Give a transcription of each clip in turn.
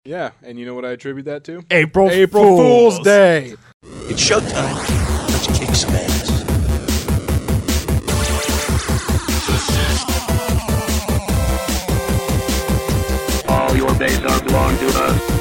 Yeah, and you know what I attribute that to? April Fool's Day. It's showtime. Let's kick some ass. All your base are belong to us.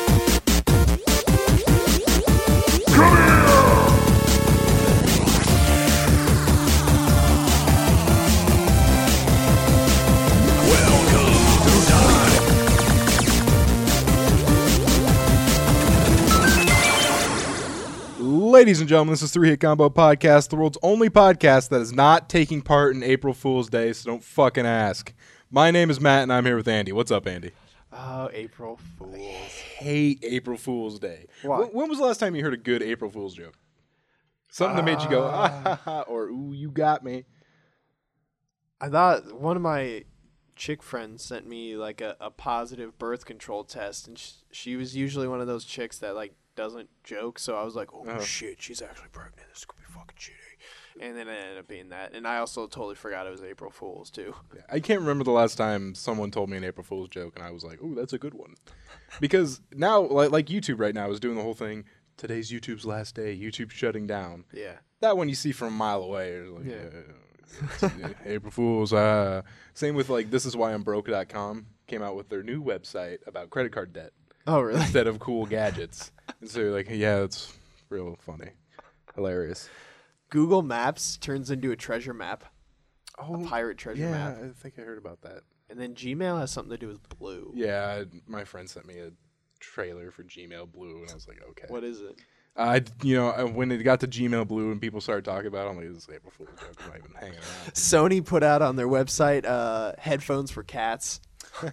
Ladies and gentlemen, this is Three Hit Combo Podcast, the world's only podcast that is not taking part in April Fool's Day, so don't fucking ask. My name is Matt, and I'm here with Andy. What's up, Andy? Oh, April Fools. Hate April Fool's Day. Why? When was the last time you heard a good April Fool's joke? Something that made you go, ah, ha, ha, or ooh, you got me. I thought one of my chick friends sent me like a positive birth control test, and she was usually one of those chicks that like doesn't joke, so I was like, oh shit, she's actually pregnant. This could be fucking shitty. And then it ended up being that. And I also totally forgot it was April Fool's too. Yeah, I can't remember the last time someone told me an April Fool's joke, and I was like, ooh, that's a good one. Because now, like YouTube right now is doing the whole thing, today's YouTube's last day, YouTube shutting down. Yeah. That one you see from a mile away. It's like, Yeah. April Fool's. Same with like thisiswhyI'mbroke.com came out with their new website about credit card debt Oh, really? instead of cool gadgets. And so you're like, yeah, it's real funny. Hilarious. Google Maps turns into a treasure map, Oh, a pirate treasure yeah, map. I think I heard about that. And then Gmail has something to do with blue. Yeah, my friend sent me a trailer for Gmail Blue, and I was like, okay. What is it? When it got to Gmail Blue and people started talking about it, I'm like, this is April Fool's joke. I'm not even hanging around. Sony put out on their website headphones for cats.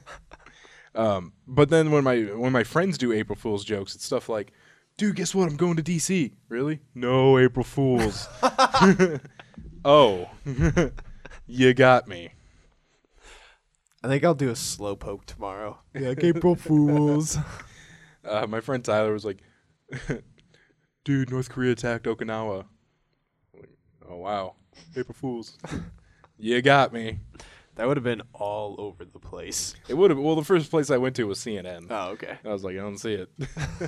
But then when my friends do April Fool's jokes, it's stuff like, dude, guess what? I'm going to DC. Really? No, April Fools. Oh, you got me. I think I'll do a slowpoke tomorrow. Yeah, April Fools. My friend Tyler was like, dude, North Korea attacked Okinawa. I'm like, oh, wow. April Fools. You got me. That would have been all over the place. It would have. Well, the first place I went to was CNN. Oh, okay. I was like, I don't see it.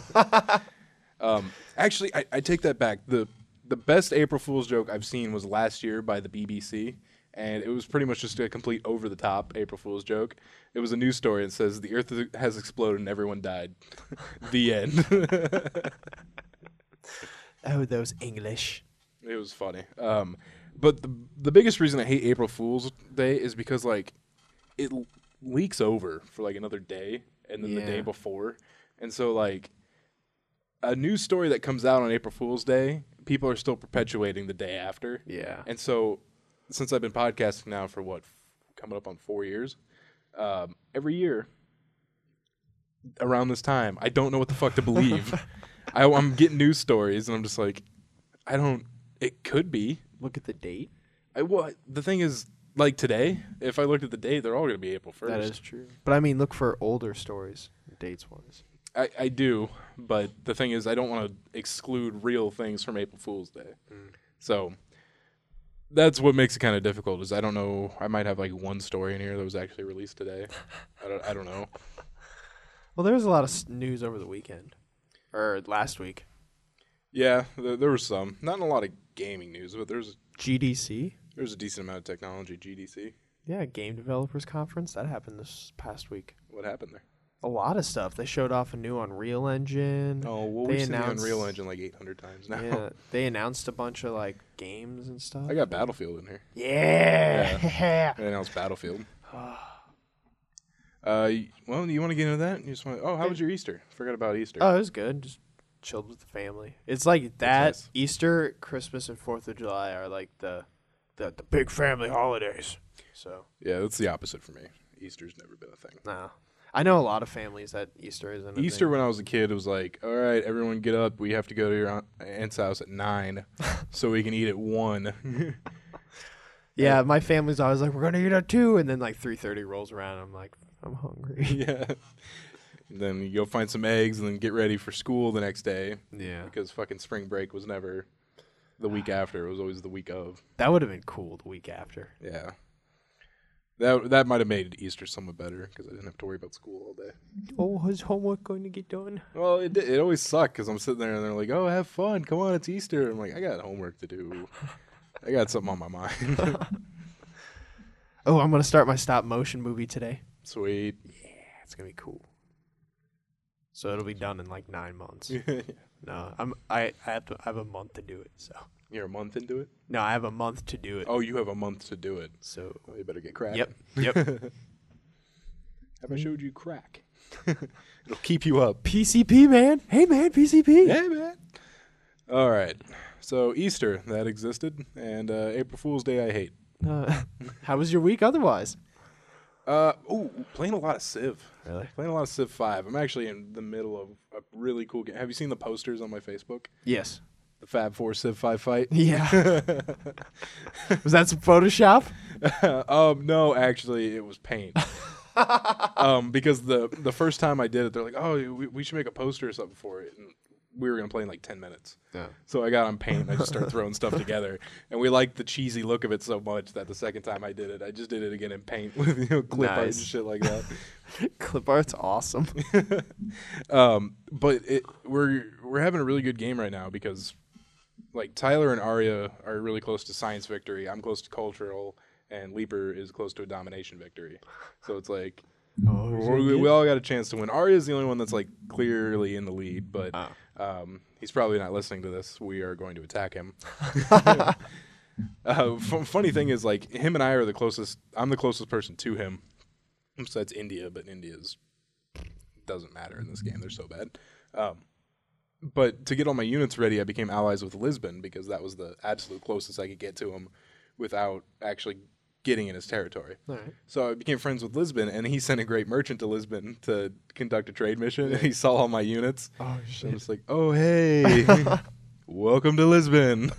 Actually, I take that back. The best April Fool's joke I've seen was last year by the BBC, and it was pretty much just a complete over-the-top April Fool's joke. It was a news story and says, the Earth has exploded and everyone died. The end. Oh, those English. It was funny. But the biggest reason I hate April Fool's Day is because, like, it leaks over for, like, another day and then the day before. And so, like, a news story that comes out on April Fool's Day, people are still perpetuating the day after. Yeah. And so, since I've been podcasting now for, coming up on 4 years, every year around this time, I don't know what the fuck to believe. I'm getting news stories, and I'm just like, it could be. Look at the date. The thing is, like today, if I looked at the date, they're all going to be April 1st. That is true. But I mean, look for older stories, dates-wise. I do, but the thing is, I don't want to exclude real things from April Fool's Day. So that's what makes it kind of difficult. Is I don't know. I might have like one story in here that was actually released today. I don't know. Well, there was a lot of news over the weekend, or last week. Yeah, there was some. Not a lot of gaming news, but there's GDC. a decent amount of technology. GDC. Yeah, Game Developers Conference. That happened this past week. What happened there? A lot of stuff. They showed off a new Unreal Engine. Oh, well, we've seen the Unreal Engine like 800 times now. Yeah, they announced a bunch of like games and stuff. I got Battlefield in here. Yeah. They announced Battlefield. Well, you want to get into that? You just want? Oh, how was your Easter? Forgot about Easter. Oh, it was good. Just chilled with the family. It's like that. nice. Easter, Christmas, and 4th of July are like the big family holidays. So Yeah, that's the opposite for me. Easter's never been a thing. no, I know a lot of families that Easter isn't. a Easter, thing. when I was a kid, it was like, all right, everyone get up. We have to go to your aunt's house at 9 so we can eat at 1. Yeah, my family's always like, we're gonna eat at 2, and then like 3:30 rolls around. I'm like, I'm hungry. Yeah. And then you go find some eggs and then get ready for school the next day Yeah, because fucking spring break was never the week after. It was always the week of. that would have been cool the week after. Yeah. That might have made Easter somewhat better because I didn't have to worry about school all day. Oh, is homework going to get done? Well, it always sucked because I'm sitting there and they're like, "Oh, have fun! Come on, it's Easter." I'm like, "I got homework to do. I got something on my mind." Oh, I'm going to start my stop motion movie today. Sweet. Yeah, it's going to be cool. So it'll be done in like 9 months. No, I have a month to do it. So You're a month into it? no, I have a month to do it. Oh, you have a month to do it. So Well, you better get cracking. yep. Have I showed you crack? It'll keep you up. PCP, man. Hey, man, PCP. Hey, man. All right. So Easter, that existed, and April Fool's Day I hate. How was your week otherwise? Playing a lot of Civ. Really? Playing a lot of Civ 5. I'm actually in the middle of a really cool game. Have you seen the posters on my Facebook? Yes. The Fab 4 Civ 5 fight? Yeah. Was that some Photoshop? No, actually, it was paint. Because the first time I did it, they're like, "Oh, we should make a poster or something for it," and we were gonna play in like 10 minutes. Yeah. So I got on paint and I just started throwing stuff together, and we liked the cheesy look of it so much that the second time I did it, I just did it again in paint with clip art and Nice. shit like that. Clip art's awesome. But we're having a really good game right now because like Tyler and Arya are really close to science victory. I'm close to cultural, and Leaper is close to a domination victory. So it's like we all got a chance to win. Arya's the only one that's like clearly in the lead, but he's probably not listening to this. We are going to attack him. Funny thing is, like, him and I are the closest. I'm the closest person to him. Besides India, but India's doesn't matter in this game. They're so bad. But to get all my units ready, I became allies with Lisbon because that was the absolute closest I could get to him without actually getting in his territory. All right. So I became friends with Lisbon, and he sent a great merchant to Lisbon to conduct a trade mission, and he saw all my units. Oh, So shit. I'm just like, "Oh, hey, welcome to Lisbon."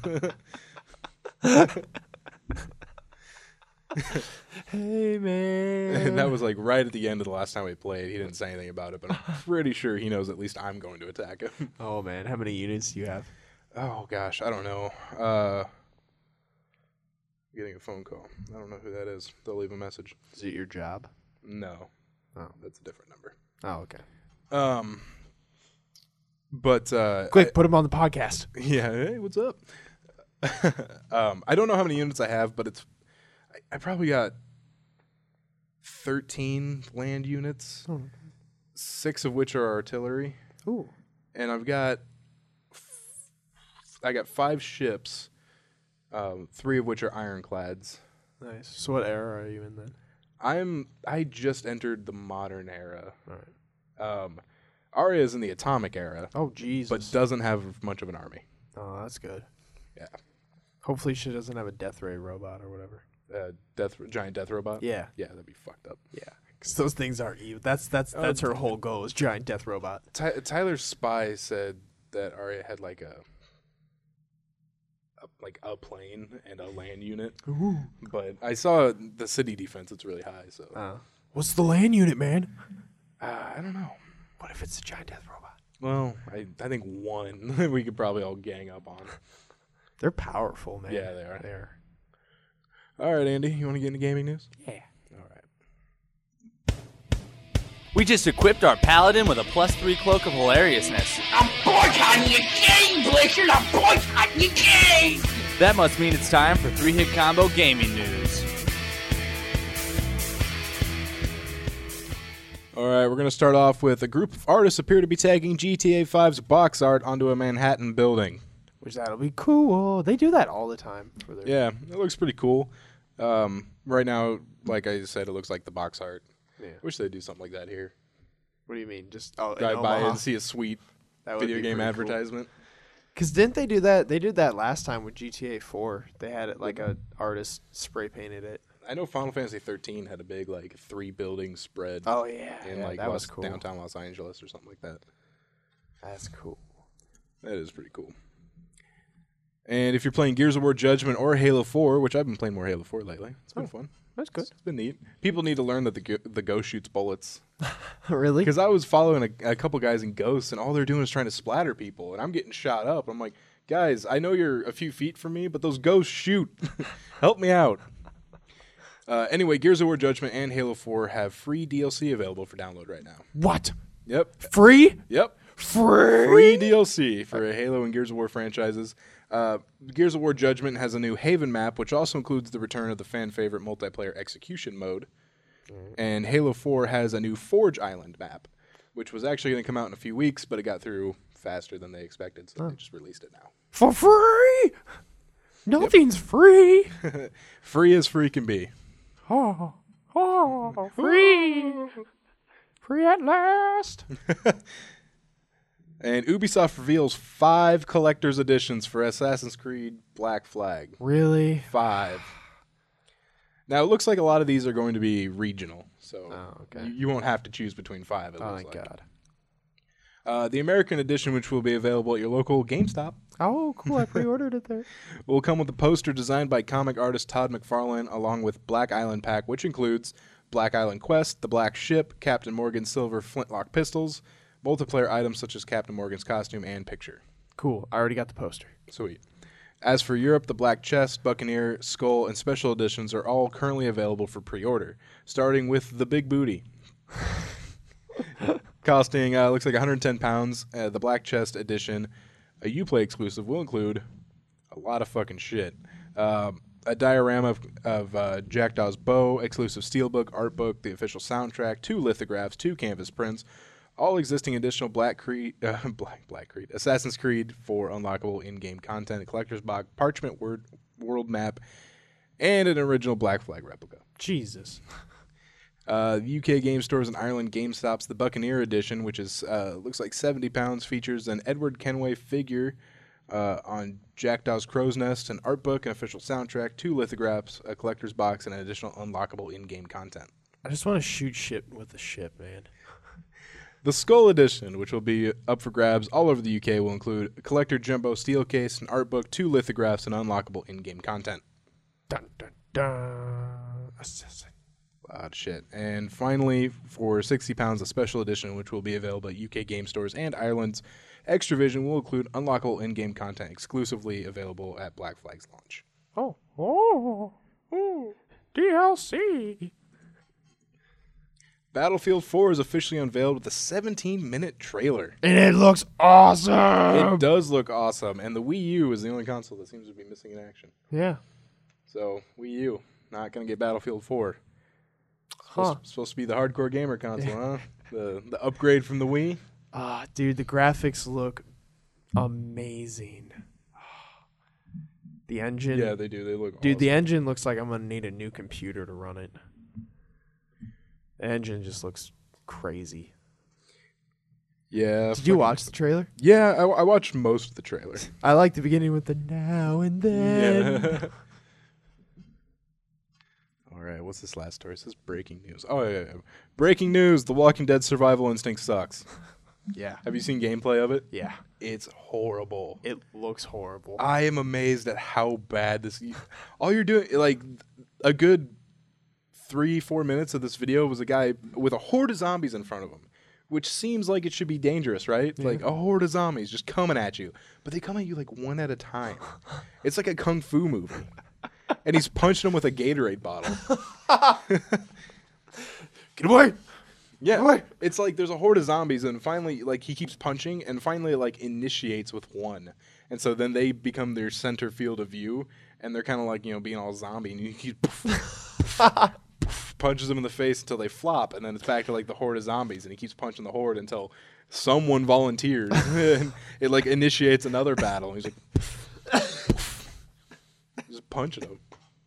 Hey, man. And that was like right at the end of the last time we played. He didn't say anything about it, but I'm pretty sure he knows at least I'm going to attack him. Oh, man. How many units do you have? Oh, gosh, I don't know. Getting a phone call. I don't know who that is. They'll leave a message. Is it your job? No. Oh. That's a different number. Oh, okay. But Quick, put him on the podcast. yeah, hey, what's up? I don't know how many units I have, but I probably got 13 land units, 6 of which are artillery, Ooh. and I got 5 ships, 3 of which are ironclads. Nice. So what era are you in then? I just entered the modern era. All right. Arya is in the atomic era, Oh, Jesus. but doesn't have much of an army. Oh, that's good. Yeah. Hopefully she doesn't have a death ray robot or whatever. Giant death robot. Yeah. Yeah, that'd be fucked up. Yeah. Because those things are evil. That's her whole goal is giant death robot. Tyler's spy said that Arya had like a plane and a land unit. Ooh. But I saw the city defense; it's really high. So What's the land unit, man? I don't know. What if it's a giant death robot? Well, I think one we could probably all gang up on. They're powerful, man. Yeah, they are. They are. All right, Andy, you want to get into gaming news? Yeah. All right. We just equipped our paladin with a +3 cloak of hilariousness. I'm boycotting your game, Blizzard! I'm boycotting your game! That must mean it's time for 3-Hit Combo Gaming News. All right, we're going to start off with a group of artists appear to be tagging GTA 5's box art onto a Manhattan building. Which that'll be cool. They do that all the time for their. Yeah, it looks pretty cool. Right now, like I said, it looks like the box art. Yeah. Wish they'd do something like that here. What do you mean? Just Drive by and see a sweet That would video be game pretty cool. advertisement. Because didn't they do that? They did that last time with GTA 4. They had it like a artist spray painted it. I know Final Fantasy 13 had a big 3-building spread Oh yeah, in that was cool. downtown Los Angeles or something like that. That's cool. That is pretty cool. And if you're playing Gears of War Judgment or Halo 4, which I've been playing more Halo 4 lately, it's been fun. That's good. It's been neat. People need to learn that the Ghost shoots bullets. Really? Because I was following a couple guys in Ghosts, and all they're doing is trying to splatter people, and I'm getting shot up. I'm like, guys, I know you're a few feet from me, but those Ghosts shoot. Help me out. Anyway, Gears of War Judgment and Halo 4 have free DLC available for download right now. What? Yep. Free? Yep. Free DLC for Halo and Gears of War franchises. Gears of War Judgment has a new Haven map, which also includes the return of the fan-favorite multiplayer execution mode. And Halo 4 has a new Forge Island map, which was actually going to come out in a few weeks, but it got through faster than they expected, so they just released it now. For free? Nothing's free. Free as free can be. Oh, free. Free at last. And Ubisoft reveals 5 collector's editions for Assassin's Creed Black Flag. Really? 5. Now, it looks like a lot of these are going to be regional, so okay. you won't have to choose between 5. Oh, thank God. The American edition, which will be available at your local GameStop, Oh, cool. I pre-ordered it there. will come with a poster designed by comic artist Todd McFarlane, along with Black Island Pack, which includes Black Island Quest, the Black Ship, Captain Morgan's silver flintlock pistols, multiplayer items such as Captain Morgan's costume and picture. Cool. I already got the poster. Sweet. As for Europe, the Black Chest, Buccaneer, Skull, and Special Editions are all currently available for pre-order, starting with the Big Booty. Costing, looks like £110. The Black Chest Edition, a Uplay exclusive, will include a lot of fucking shit. A diorama of Jackdaw's bow, exclusive steelbook, art book, the official soundtrack, 2 lithographs, 2 canvas prints, all existing additional Assassin's Creed 4 unlockable in-game content, a collector's box, parchment world map, and an original Black Flag replica. Jesus. UK game stores in Ireland, GameStop's The Buccaneer Edition, which is looks like £70, features an Edward Kenway figure on Jackdaw's Crow's Nest, an art book, an official soundtrack, 2 lithographs, a collector's box, and an additional unlockable in-game content. I just want to shoot shit with the ship, man. The Skull Edition, which will be up for grabs all over the UK, will include a collector jumbo steel case, an art book, 2 lithographs, and unlockable in-game content. Dun, dun, dun. Assassin. A lot of shit. And finally, for £60, a special edition, which will be available at UK game stores and Ireland's Extravision, will include unlockable in-game content exclusively available at Black Flag's launch. Oh, DLC. Battlefield 4 is officially unveiled with a 17-minute trailer. And it looks awesome. It does look awesome, and the Wii U is the only console that seems to be missing in action. Yeah. So, Wii U, not going to get Battlefield 4. Huh. Supposed to be the hardcore gamer console, huh? The upgrade from the Wii. Dude, the graphics look amazing. The engine. Yeah, they do. They look Dude, awesome. the engine looks like I'm going to need a new computer to run it. The engine just looks crazy. Yeah. Did you watch the trailer? Yeah, I watched most of the trailer. I like the beginning with the now and then. Yeah. All right, what's this last story? It says breaking news. Oh, yeah. Breaking news, The Walking Dead Survival Instinct sucks. Yeah. Have you seen gameplay of it? Yeah. It's horrible. It looks horrible. I am amazed at how bad this... All you're doing, like, a good 3-4 minutes of this video was a guy with a horde of zombies in front of him, which seems like it should be dangerous, right? Yeah. Like, a horde of zombies just coming at you. But they come at you, like, one at a time. It's like a kung fu movie. And he's punching them with a Gatorade bottle. Get away! Yeah, it's like there's a horde of zombies, and finally, like, he keeps punching, and finally, like, initiates with one. And so then they become their center field of view, and they're kind of like, you know, being all zombie, and he punches them in the face until they flop, and then it's back to, like, the horde of zombies, and he keeps punching the horde until someone volunteers, and it, like, initiates another battle, and he's like, just punching them.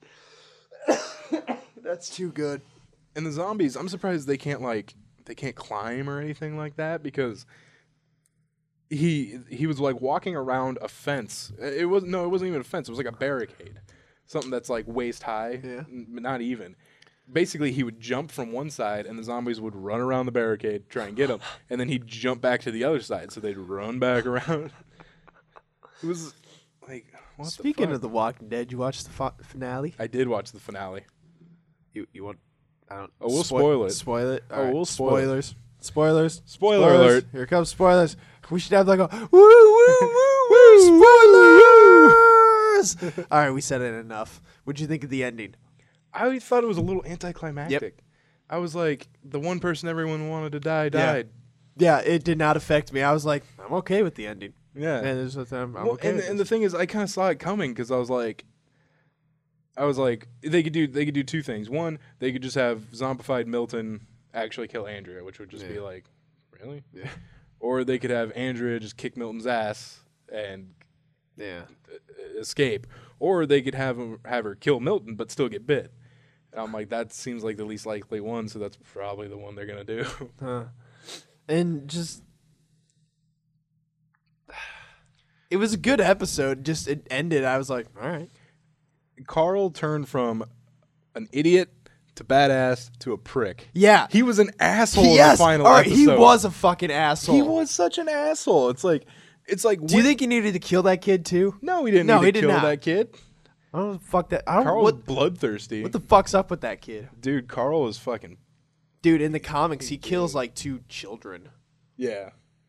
That's too good. And the zombies, I'm surprised they can't climb or anything like that, because he was like walking around a fence. It wasn't even a fence. It was like a barricade, something that's like waist high. Yeah. Not even. Basically, he would jump from one side, and the zombies would run around the barricade, try and get him, and then he'd jump back to the other side, so they'd run back around. It was like, what Speaking the of The Walking Dead, you watched the finale? I did watch the finale. You want? I don't. Oh, we'll spoil it. Spoil it. Oh, we'll spoil it. Spoilers. Spoiler alert. Here comes spoilers. We should have like a woo woo woo woo spoilers. All right, we said it enough. What'd you think of the ending? I thought it was a little anticlimactic. I was like, the one person everyone wanted to die died. Yeah, it did not affect me. I was like, I'm okay with the ending. Yeah. And there's I'm Well, okay. and the thing is, I kind of saw it coming because I was like, they could do two things. One, they could just have zombified Milton actually kill Andrea, which would just be like, really? Yeah. Or they could have Andrea just kick Milton's ass and escape. Or they could have her kill Milton but still get bit. And I'm like, that seems like the least likely one, so that's probably the one they're gonna do. And just, it was a good episode. Just it ended. I was like, all right. Carl turned from an idiot to badass to a prick. Yeah. He was an asshole in the final all right, episode. he was a fucking asshole. He was such an asshole. It's like Do you think he needed to kill that kid too? No, he didn't No, need he to did kill not. that kid. I don't know fuck that. I don't Carl was bloodthirsty. what the fuck's up with that kid? Dude, Carl is fucking Dude, in the comics he kills like 2 children. yeah.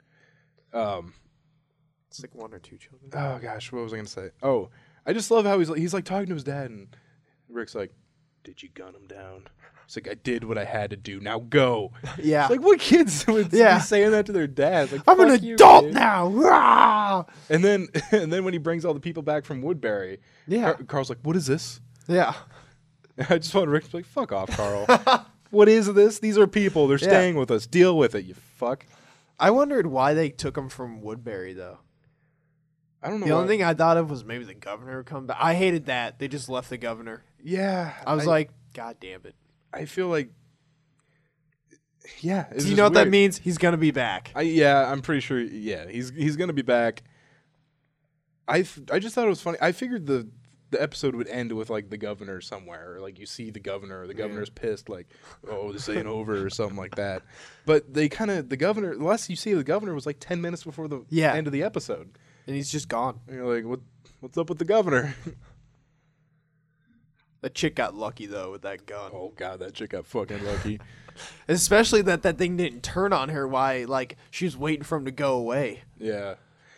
It's like 1 or 2 children. Oh gosh, what was I gonna say? Oh, I just love how he's like talking to his dad, and Rick's like, "Did you gun him down?" It's like, "I did what I had to do. Now go." Yeah. It's like, what kids would be saying that to their dads? Like, I'm an "Fuck you, adult kid." now. Rah! And then when he brings all the people back from Woodbury, Carl's like, "What is this?" Yeah. I just want Rick to be like, "Fuck off, Carl. What is this? These are people. They're staying with us. Deal with it, you fuck." I wondered why they took him from Woodbury though. I don't know. The only thing I thought of was maybe the governor would come back. I hated that. They just left the governor. Yeah. I was like, God damn it. I feel like, yeah. Do you know what that means? He's going to be back. I'm pretty sure. Yeah, he's gonna be back. I just thought it was funny. I figured the episode would end with like the governor somewhere, or like you see the governor, or the governor's pissed, like, oh, this ain't over, or something like that. But they the governor. The last you see of the governor was like 10 minutes before the end of the episode, and he's just gone. And you're like, what's up with the governor? That chick got lucky though with that gun. Oh god, that chick got fucking lucky. Especially that thing didn't turn on her. Why? Like she was waiting for him to go away. Yeah.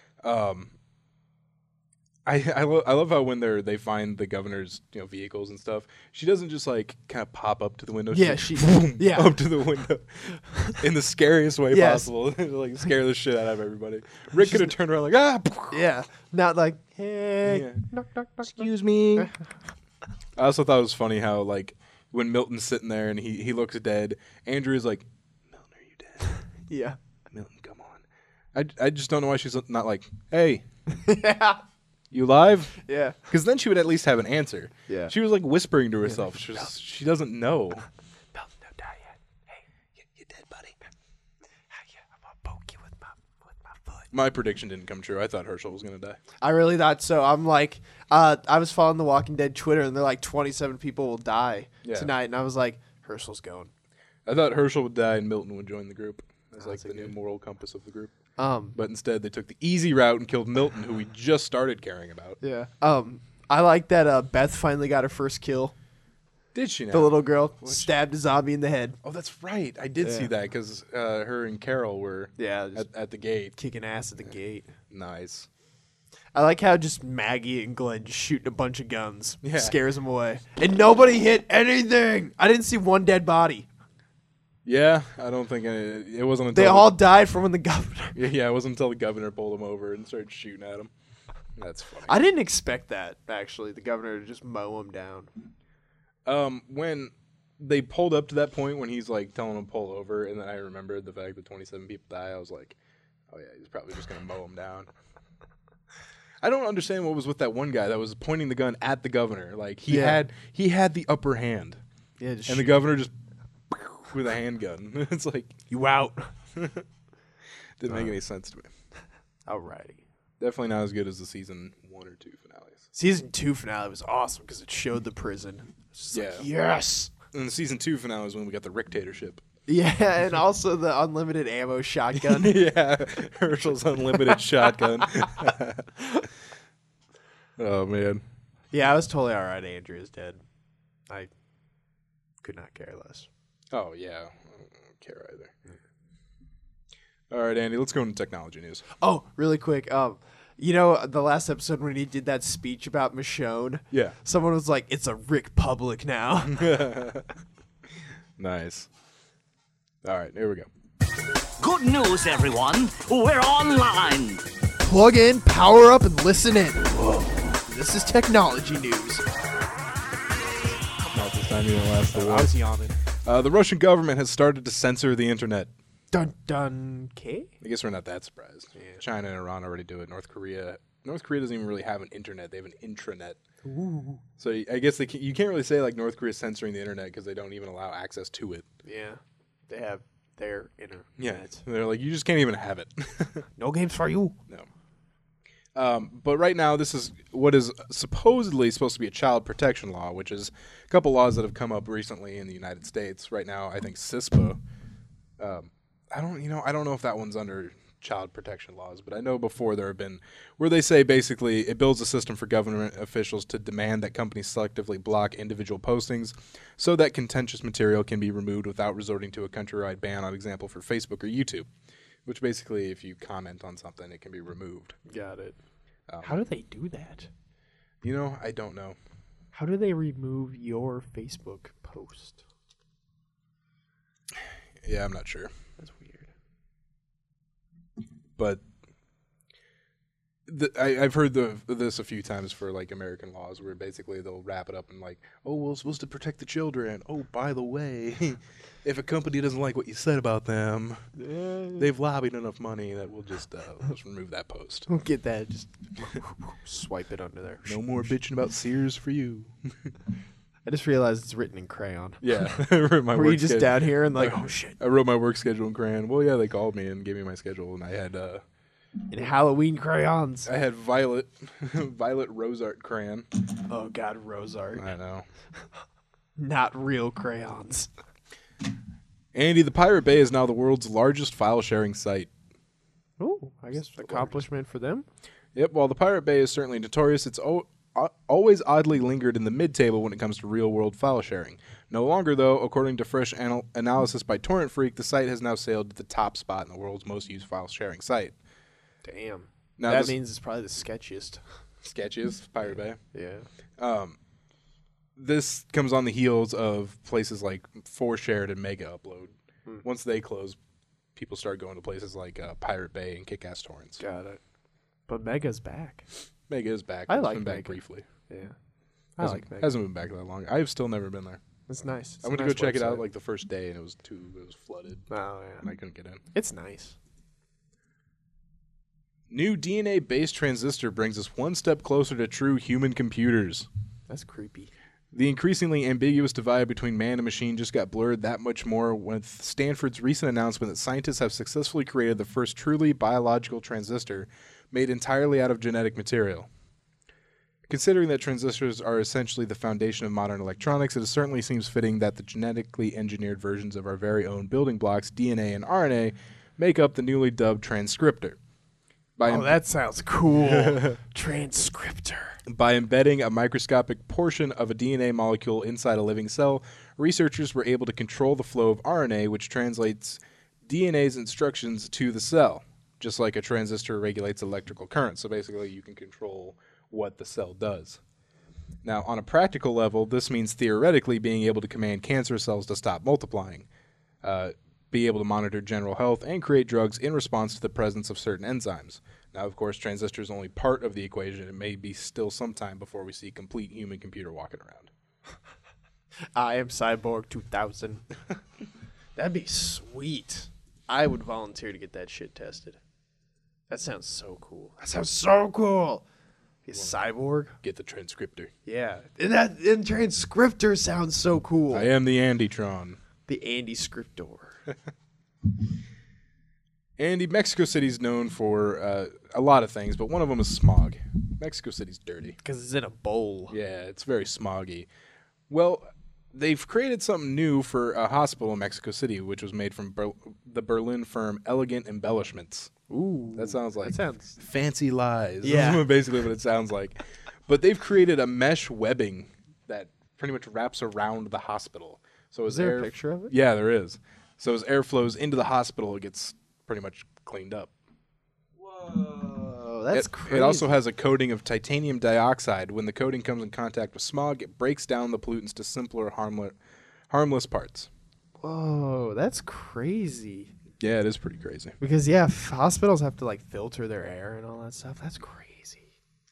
I love how when they find the governor's vehicles and stuff, she doesn't just like kind of pop up to the window. She's like, up to the window in the scariest way possible, like scare the shit out of everybody. Rick could have turned around like not like hey, knock, knock, knock, excuse me. I also thought it was funny how like when Milton's sitting there and he looks dead, Andrew's like, Milton, are you dead? Yeah, Milton, come on. I just don't know why she's not like, hey. Yeah. You live? Yeah. Because then she would at least have an answer. Yeah. She was like whispering to herself. She doesn't know. Milton, don't die yet. Hey, you dead, buddy? I'm gonna poke you with my foot. My prediction didn't come true. I thought Herschel was gonna die. I really thought so. I'm like, I was following The Walking Dead Twitter, and they're like 27 people will die tonight, and I was like, Herschel's going. I thought Herschel would die and Milton would join the group. As like the new moral compass of the group. But instead they took the easy route and killed Milton, who we just started caring about. Yeah. I like that Beth finally got her first kill. Did she now? The little girl stabbed a zombie in the head. Oh, that's right. I did see that because her and Carol were at the gate. Kicking ass at the gate. Nice. I like how just Maggie and Glenn just shooting a bunch of guns. Yeah. Scares them away. And nobody hit anything. I didn't see one dead body. Yeah, I don't think it wasn't until they all died from when the governor. Yeah, it wasn't until the governor pulled him over and started shooting at him. That's funny. I didn't expect that actually. The governor to just mow him down. When they pulled up to that point when he's like telling him to pull over, and then I remembered the fact that 27 people die. I was like, oh yeah, he's probably just gonna mow him down. I don't understand what was with that one guy that was pointing the gun at the governor. Like he had the upper hand. Yeah, and the governor just with a handgun. It's like, you out. Didn't make any sense to me. Alrighty. Definitely not as good as the season 1 or 2 finales. Season 2 finale was awesome because it showed the prison. Like, yes. And the season 2 finale is when we got the Rictatorship. Yeah, and also the unlimited ammo shotgun. Yeah, Herschel's unlimited shotgun. Oh, man. Yeah, I was totally all right. Andrea's dead. I could not care less. Oh, yeah. I don't care either. All right, Andy, let's go into technology news. Oh, really quick. You know, the last episode when he did that speech about Michonne, Yeah. someone was like, "It's a Rick public now." Nice. All right, here we go. Good news, everyone. We're online. Plug in, power up, and listen in. This is technology news. Not this time, you don't last the I was yawning. The Russian government has started to censor the internet. Dun dun. K. I guess we're not that surprised. China and Iran already do it. North Korea doesn't even really have an internet; they have an intranet. Ooh. So I guess you can't really say like North Korea is censoring the internet because they don't even allow access to it. Yeah, they have their internet. Yeah, they're like you just can't even have it. No games for you. No. But right now, this is what is supposedly supposed to be a child protection law, which is a couple laws that have come up recently in the United States. Right now, I think CISPA. I don't know if that one's under child protection laws, but I know before there have been where they say basically it builds a system for government officials to demand that companies selectively block individual postings so that contentious material can be removed without resorting to a countrywide ban, on example for Facebook or YouTube, which basically if you comment on something, it can be removed. Got it. How do they do that? I don't know. How do they remove your Facebook post? Yeah, I'm not sure. That's weird. But I've heard this a few times for like American laws where basically they'll wrap it up and like, oh, we're supposed to protect the children. Oh, by the way, if a company doesn't like what you said about them, they've lobbied enough money that we'll just remove that post. We'll get that. Just swipe it under there. No more bitching about Sears for you. I just realized it's written in crayon. Yeah. Were you just down here and like, oh shit. I wrote my work schedule in crayon. Well, yeah, they called me and gave me my schedule, and I had in Halloween crayons. I had violet Rosart crayon. Oh god, Rosart. I know. Not real crayons. Andy, the Pirate Bay is now the world's largest file sharing site. Oh, I guess accomplishment for them. Yep, while the Pirate Bay is certainly notorious, it's always oddly lingered in the mid-table when it comes to real-world file sharing. No longer, though, according to fresh analysis by Torrent Freak, the site has now sailed to the top spot in the world's most used file sharing site. Damn. Now that means it's probably the sketchiest. Sketchiest? Pirate Bay? Yeah. This comes on the heels of places like 4Shared and Mega Upload. Once they close, people start going to places like Pirate Bay and Kick-Ass Torrents. Got it. But Mega's back. Mega is back. I It's like been back Mega. briefly. Yeah. Hasn't been back that long. I've still never been there. It's nice. I went to go check it out like the first day, and it was flooded, Oh and yeah. I couldn't get in. It's nice. New DNA-based transistor brings us one step closer to true human computers. That's creepy. The increasingly ambiguous divide between man and machine just got blurred that much more with Stanford's recent announcement that scientists have successfully created the first truly biological transistor made entirely out of genetic material. Considering that transistors are essentially the foundation of modern electronics, it certainly seems fitting that the genetically engineered versions of our very own building blocks, DNA and RNA, make up the newly dubbed transcriptor. That sounds cool. Transcriptor. By embedding a microscopic portion of a DNA molecule inside a living cell, researchers were able to control the flow of RNA, which translates DNA's instructions to the cell, just like a transistor regulates electrical current. So basically, you can control what the cell does. Now, on a practical level, this means theoretically being able to command cancer cells to stop multiplying, be able to monitor general health, and create drugs in response to the presence of certain enzymes. Now, of course, transistors are only part of the equation. It may be still some time before we see complete human computer walking around. I am Cyborg 2000. That'd be sweet. I would volunteer to get that shit tested. That sounds so cool. That sounds so cool. Is Cyborg? Get the transcriptor. Yeah. And transcriptor sounds so cool. I am the Andytron. The Andy Scriptor. Andy, Mexico City's known for a lot of things, but one of them is smog. Mexico City's dirty. Because it's in a bowl. Yeah, it's very smoggy. Well, they've created something new for a hospital in Mexico City, which was made from the Berlin firm Elegant Embellishments. Ooh. That sounds like fancy lies. Yeah. That's basically what it sounds like. But they've created a mesh webbing that pretty much wraps around the hospital. So is there a picture of it? Yeah, there is. So as air flows into the hospital, it gets pretty much cleaned up. Whoa. that's crazy. It also has a coating of titanium dioxide. When the coating comes in contact with smog, it breaks down the pollutants to simpler, harmless parts. Whoa, that's crazy. Yeah, it is pretty crazy. Because hospitals have to like filter their air and all that stuff. That's crazy.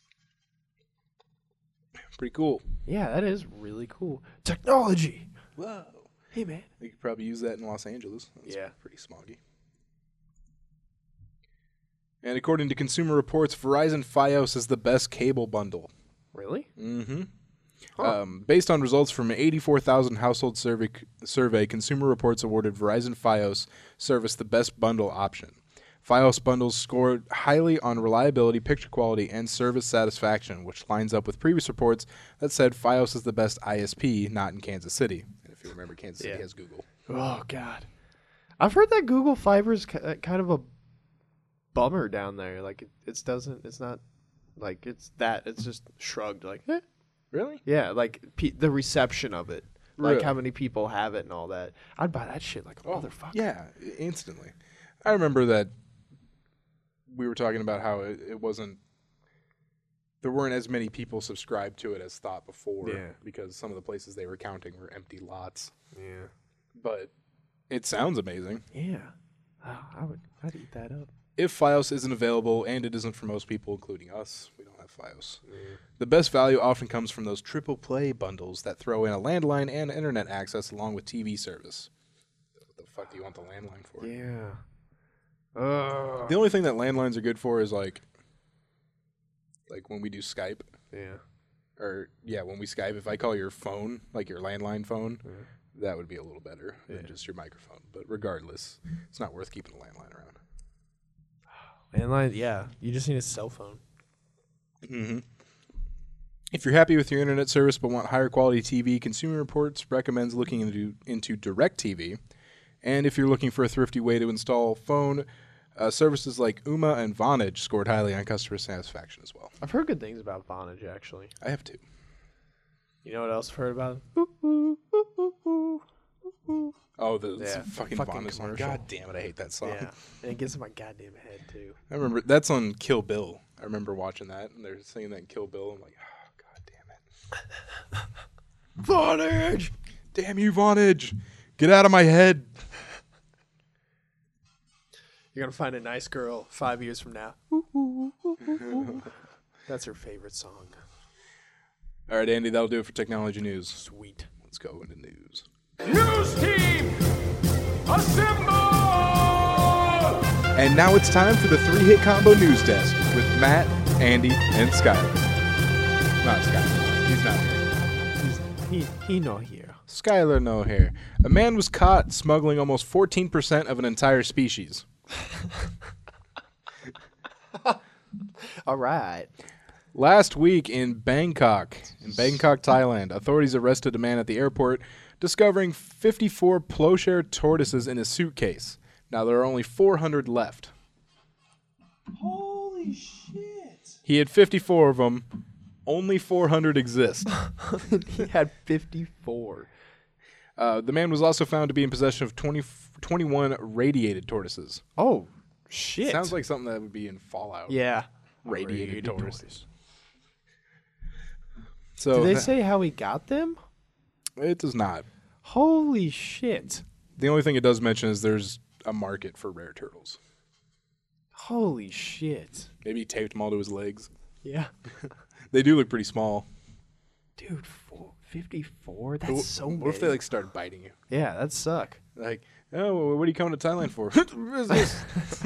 Pretty cool. Yeah, that is really cool. Technology. Whoa. Hey, man. You could probably use that in Los Angeles. That's Yeah. pretty smoggy. And according to Consumer Reports, Verizon Fios is the best cable bundle. Really? Mm-hmm. Huh. Based on results from an 84,000 household survey, Consumer Reports awarded Verizon Fios service the best bundle option. Fios bundles scored highly on reliability, picture quality, and service satisfaction, which lines up with previous reports that said Fios is the best ISP, not in Kansas City. And if you remember, Kansas City has Google. Oh, God. I've heard that Google Fiber's kind of a bummer down there. Like, it's not like it's just shrugged. Like, eh. Really? Yeah, like the reception of it. Like Really? how many people have it and all that. I'd buy that shit like a motherfucker. Yeah, instantly. I remember that we were talking about how it wasn't, there weren't as many people subscribed to it as thought before. Yeah. Because some of the places they were counting were empty lots. Yeah. But it sounds amazing. Yeah. Oh, I'd eat that up. If Fios isn't available, and it isn't for most people, including us, we don't have Fios. The best value often comes from those triple play bundles that throw in a landline and internet access along with TV service. What the fuck do you want the landline for? Yeah. The only thing that landlines are good for is like when we do Skype. Yeah. Or, when we Skype, if I call your phone, like your landline phone, that would be a little better than just your microphone. But regardless, it's not worth keeping a landline around. Landline, yeah. You just need a cell phone. Mm-hmm. If you're happy with your internet service but want higher quality TV, Consumer Reports recommends looking into DirecTV. And if you're looking for a thrifty way to install phone, services like Ooma and Vonage scored highly on customer satisfaction as well. I've heard good things about Vonage, actually. I have too. You know what else I've heard about? Oh, the Yeah, fucking fucking Vonage song. commercial. God damn it, I hate that song. Yeah. And it gets in my goddamn head, too. I remember, that's on Kill Bill. I remember watching that, and they're singing that in Kill Bill. I'm like, oh, god damn it. Vonage! Damn you, Vonage! Get out of my head! You're going to find a nice girl 5 years from now. That's her favorite song. All right, Andy, that'll do it for technology news. Sweet. Let's go into news. News team, assemble! And now it's time for the 3-hit combo news desk with Matt, Andy, and Skyler. Not Skyler. He's not here. He no here. Skyler no hair. A man was caught smuggling almost 14% of an entire species. All right. Last week in Bangkok, Thailand, authorities arrested a man at the airport discovering 54 plowshare tortoises in his suitcase. Now there are only 400 left. Holy shit. He had 54 of them. Only 400 exist. He had 54. The man was also found to be in possession of 21 radiated tortoises. Oh, shit. Sounds like something that would be in Fallout. Yeah. Radiated tortoise. So Did they say how he got them? It does not. Holy shit. The only thing it does mention is there's a market for rare turtles. Holy shit. Maybe he taped them all to his legs. Yeah. They do look pretty small. Dude, 54? That's so many. What if they like started biting you? Yeah, that'd suck. Like, oh, what are you coming to Thailand for? Business.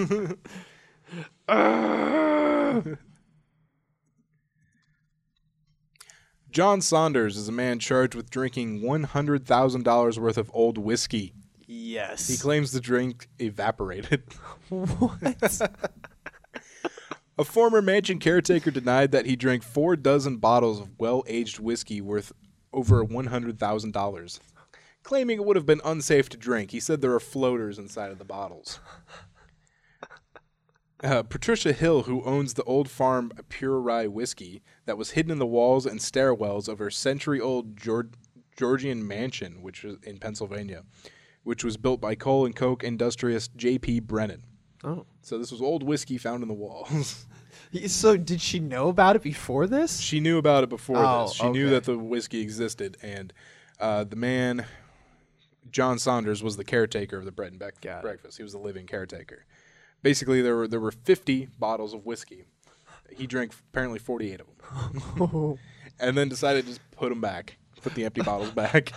John Saunders is a man charged with drinking $100,000 worth of old whiskey. Yes. He claims the drink evaporated. What? A former mansion caretaker denied that he drank 4 dozen bottles of well-aged whiskey worth over $100,000. Claiming it would have been unsafe to drink, he said there are floaters inside of the bottles. Patricia Hill, who owns the Old Farm Pure Rye whiskey that was hidden in the walls and stairwells of her century-old Georgian mansion, which is in Pennsylvania, which was built by coal and coke industrialist J.P. Brennan. Oh. So this was old whiskey found in the walls. So did she know about it before this? She knew about it before Oh, this. She knew okay. that the whiskey existed, and the man, John Saunders, was the caretaker of the bread and Got it. breakfast. He was the living caretaker. Basically, there were 50 bottles of whiskey. He drank apparently 48 of them, and then decided to just put them back, put the empty bottles back.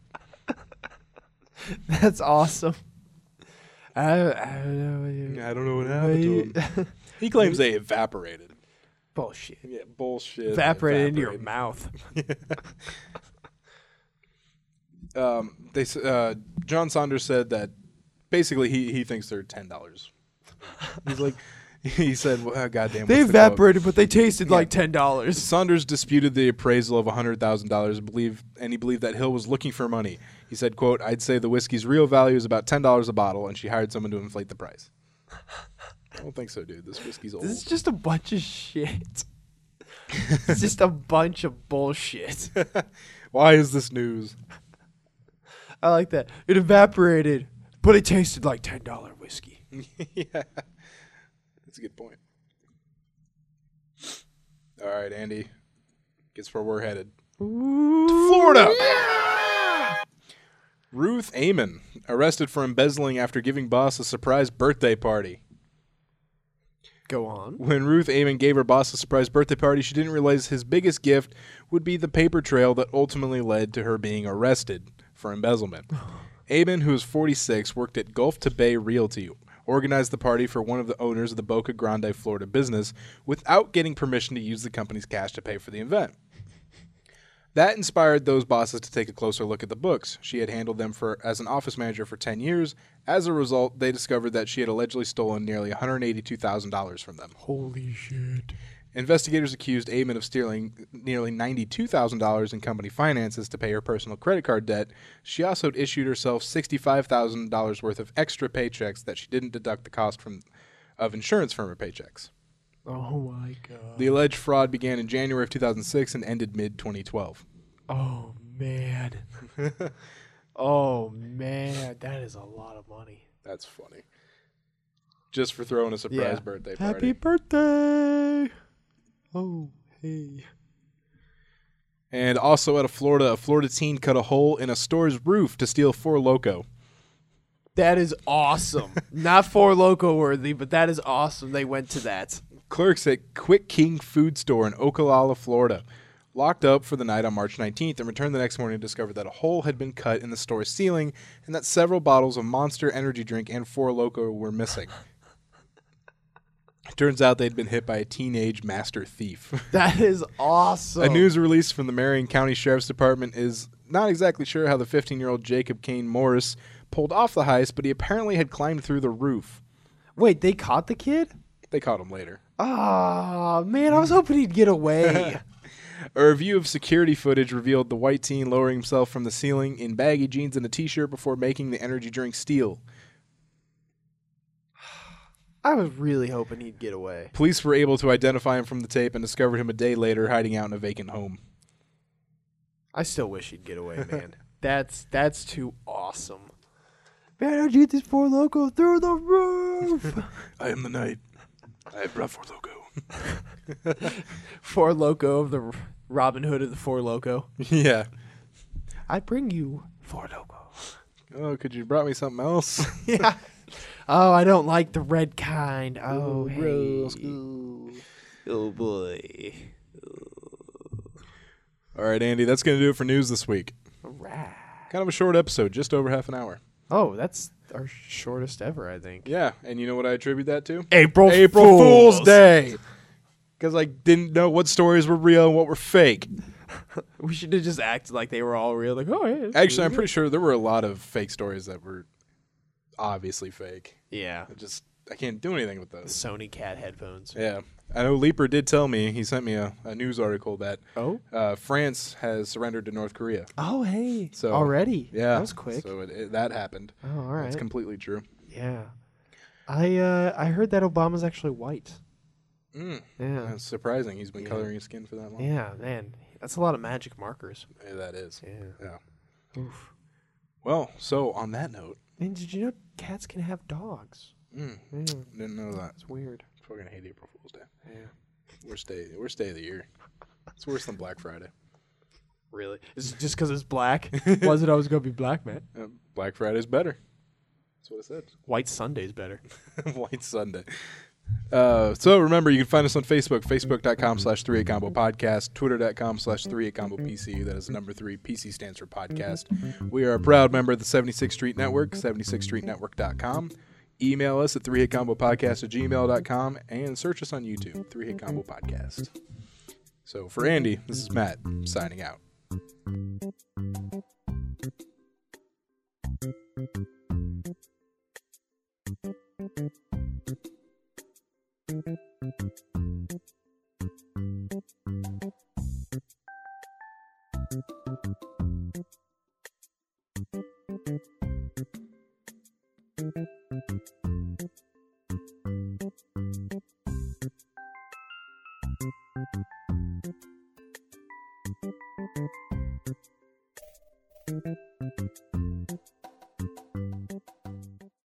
That's awesome. I don't know. I don't know what happened to him. He claims they evaporated. Bullshit. Yeah, bullshit. Evaporated into your mouth. John Saunders said that basically he thinks they're $10. He's like, he said, well, "Goddamn, They what's the quote?" evaporated, but they tasted like $10. Saunders disputed the appraisal of $100,000 and he believed that Hill was looking for money. He said, quote, "I'd say the whiskey's real value is about $10 a bottle, and she hired someone to inflate the price." I don't think so, dude. This whiskey's old. This is just a bunch of shit. It's just a bunch of bullshit. Why is this news? I like that. It evaporated, but it tasted like $10 whiskey. Yeah. That's a good point. All right, Andy. Guess where we're headed. Florida! Ruth Amon, arrested for embezzling after giving boss a surprise birthday party. Go on. When Ruth Amon gave her boss a surprise birthday party, she didn't realize his biggest gift would be the paper trail that ultimately led to her being arrested for embezzlement. Amon, who is 46, worked at Gulf to Bay Realty, organized the party for one of the owners of the Boca Grande, Florida business without getting permission to use the company's cash to pay for the event. That inspired those bosses to take a closer look at the books. She had handled them as an office manager for 10 years. As a result, they discovered that she had allegedly stolen nearly $182,000 from them. Holy shit. Investigators accused Amon of stealing nearly $92,000 in company finances to pay her personal credit card debt. She also issued herself $65,000 worth of extra paychecks that she didn't deduct the cost of insurance from her paychecks. Oh my god. The alleged fraud began in January of 2006 and ended mid-2012. Oh man. Oh man, that is a lot of money. That's funny. Just for throwing a surprise birthday party. Happy birthday. Oh, hey. And also out of Florida, a Florida teen cut a hole in a store's roof to steal Four Loko. That is awesome. Not Four Loko worthy, but that is awesome. They went to that. Clerks at Quick King Food Store in Ocala, Florida, locked up for the night on March 19th and returned the next morning to discover that a hole had been cut in the store's ceiling and that several bottles of Monster energy drink and Four Loko were missing. It turns out they'd been hit by a teenage master thief. That is awesome. A news release from the Marion County Sheriff's Department is not exactly sure how the 15-year-old Jacob Kane Morris pulled off the heist, but he apparently had climbed through the roof. Wait, they caught the kid? They caught him later. Ah, man, I was hoping he'd get away. A review of security footage revealed the white teen lowering himself from the ceiling in baggy jeans and a t-shirt before making the energy drink steal. I was really hoping he'd get away. Police were able to identify him from the tape and discovered him a day later hiding out in a vacant home. I still wish he'd get away, man. That's too awesome. Man, how'd you get this Four Loko through the roof? I am the knight. I have brought Four Loko. Four Loko of the Robin Hood of the Four Loko. Yeah. I bring you Four Loko. Oh, could you brought me something else? Yeah. Oh, I don't like the red kind. Oh, hey. gross. Oh boy. All right, Andy, that's going to do it for news this week. All right. Kind of a short episode, just over half an hour. Oh, that's our shortest ever, I think. Yeah, and you know what I attribute that to? April Fool's Day. Because I didn't know what stories were real and what were fake. We should have just acted like they were all real. Like, oh, yeah. Actually, I'm pretty sure there were a lot of fake stories that were obviously fake. Yeah. I can't do anything with those. Sony Cat headphones. Yeah. I know Leaper did tell me, he sent me a news article that France has surrendered to North Korea. Oh, hey. So already? Yeah. That was quick. So that happened. Oh, all right. It's completely true. Yeah. I heard that Obama's actually white. Mm. Yeah. That's surprising. He's been coloring his skin for that long. Yeah, man. That's a lot of magic markers. Yeah, that is. Yeah. Oof. Well, so on that note. Man, did you know cats can have dogs? Didn't know that. It's weird. fucking hate April Fool's Day. Yeah. Worst day of the year. It's worse than Black Friday. Really? Is it just because it's black? Was it always going to be black, man? Black Friday's better. That's what it said. White Sunday's better. White Sunday. So remember, you can find us on Facebook, facebook.com/38combo podcast, twitter.com/38combo PC. That is the number 3. PC stands for podcast. We are a proud member of the 76th Street Network, 76streetnetwork.com. Email us at 3hitcombopodcast@gmail.com and search us on YouTube, 3 Hit Combo Podcast. So for Andy, this is Matt signing out.